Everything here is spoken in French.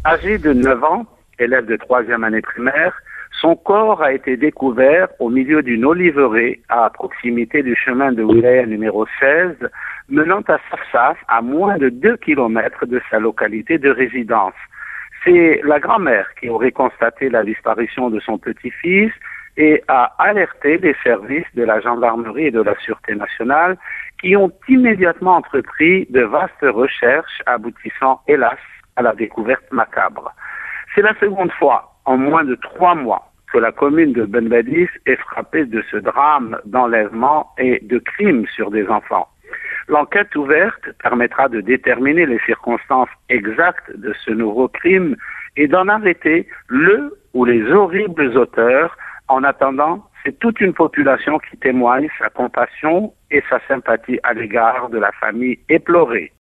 Âgé de 9 ans, élève de 3e année primaire, son corps a été découvert au milieu d'une oliveraie à proximité du chemin de Wilaya numéro 16, menant à Safsaf, à moins de 2 kilomètres de sa localité de résidence. C'est la grand-mère qui aurait constaté la disparition de son petit-fils et a alerté les services de la gendarmerie et de la Sûreté nationale qui ont immédiatement entrepris de vastes recherches aboutissant, hélas, à la découverte macabre. C'est la seconde fois en moins de 3 mois que la commune de Benbadis est frappée de ce drame d'enlèvement et de crimes sur des enfants. L'enquête ouverte permettra de déterminer les circonstances exactes de ce nouveau crime et d'en arrêter le ou les horribles auteurs. En attendant, c'est toute une population qui témoigne sa compassion et sa sympathie à l'égard de la famille éplorée.